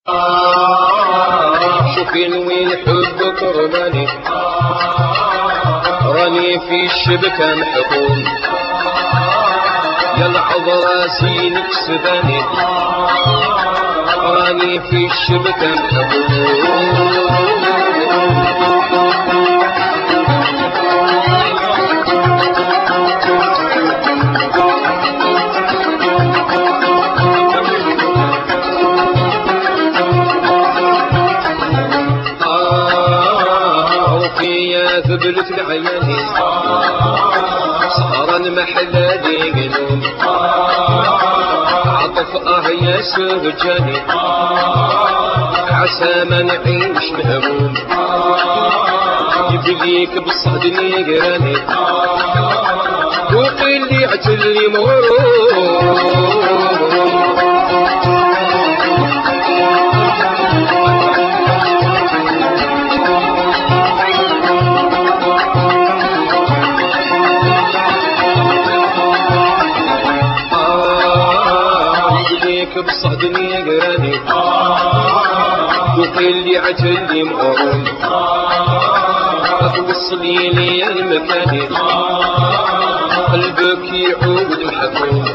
شوفي وين حبك راني في الشبكة محكوم، يا العذرا زينك سباني راني في الشبكة محكوم. ذبلت العياني صارا محلالي قلوب، عطف يا سرجاني عسى ما نعيش مهموم، يبليك بالصهد نيراني وقيل لي عتلي مغروم. بصهدني قراني وقيل لي عجلي مغروم، توصلي لي المكاني قلبك يعود محكوم.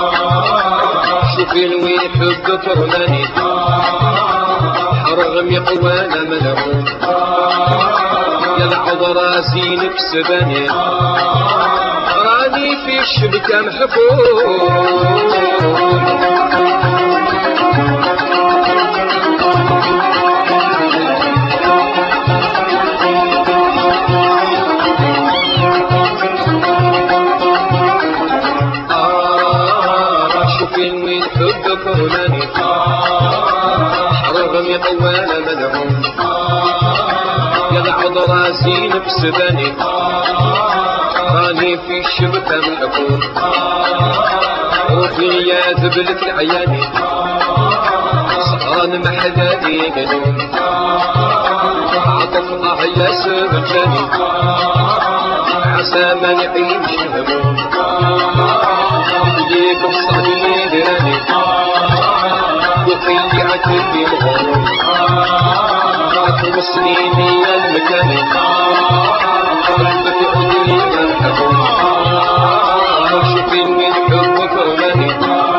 شوفي وين حبك رماني حرغم يقوانا ملعوم، يا العذرا زينك سباني راني في الشبكة محكوم. وين حبك رماني حرغم يقوانا مدعوم، يا العذرا زينك سباني راني في الشبكة محكوم. روحي يا ذبلت العياني صارا محلالي قلوب، عطف يا سرجاني عسى ما نعيش هموم، يبليك بصهد نيراني وقيل لي عتلي مغروم، توصلي لي المكاني قلبك يعود لي محكوم. شوفي وين حبك رماني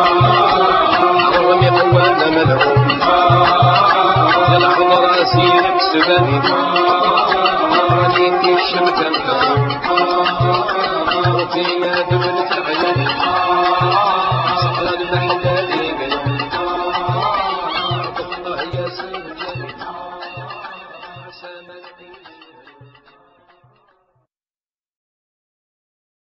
حرم يقوانا ملعوم، يا العذرا زينك سباني راني في الشبكة محكوم. روحي يا ذبلت العياني صارا محلالي قلبي عطف يا سرجاني عسى ما نعيش